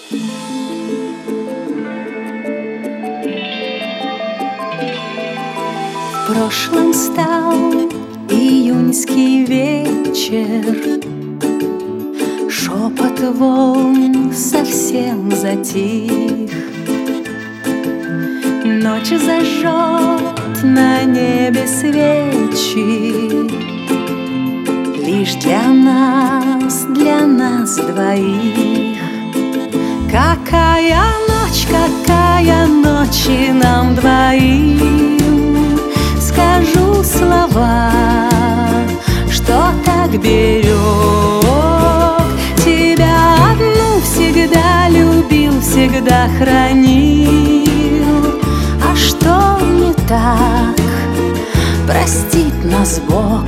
В прошлом стал июньский вечер, шепот волн совсем затих. Ночь зажжет на небе свечи, лишь для нас двоих. Какая ночь и нам двоим. Скажу слова, что так берег. Тебя одну всегда любил, всегда хранил. А что не так, простит нас Бог.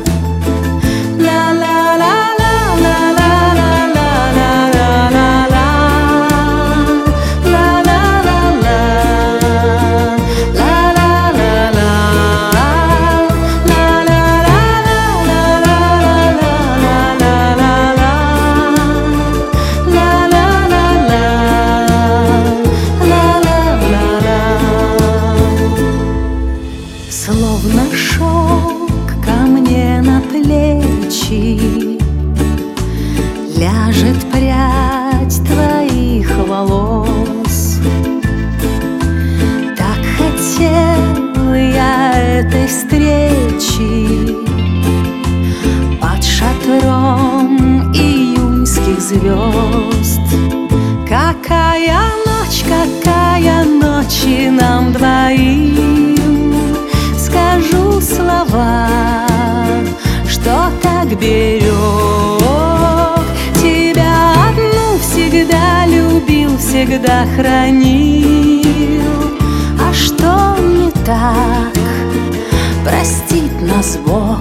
Словно шелк ко мне на плечи ляжет прядь твоих волос. Так хотел я этой встречи под шатром июньских звезд. Какая ночь и нам двоим. Скажу слова, что так берег. Тебя одну всегда любил, всегда хранил. А что не так, простит нас Бог.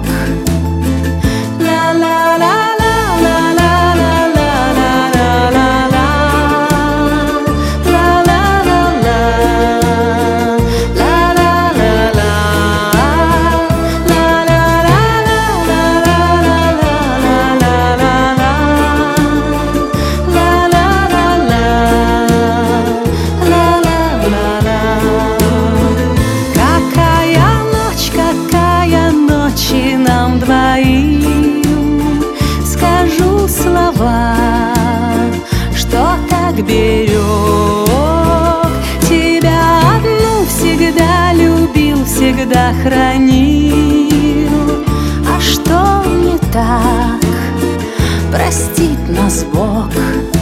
Скажу слова, что так берег. Тебя одну всегда любил, всегда хранил. А что не так, простит нас Бог.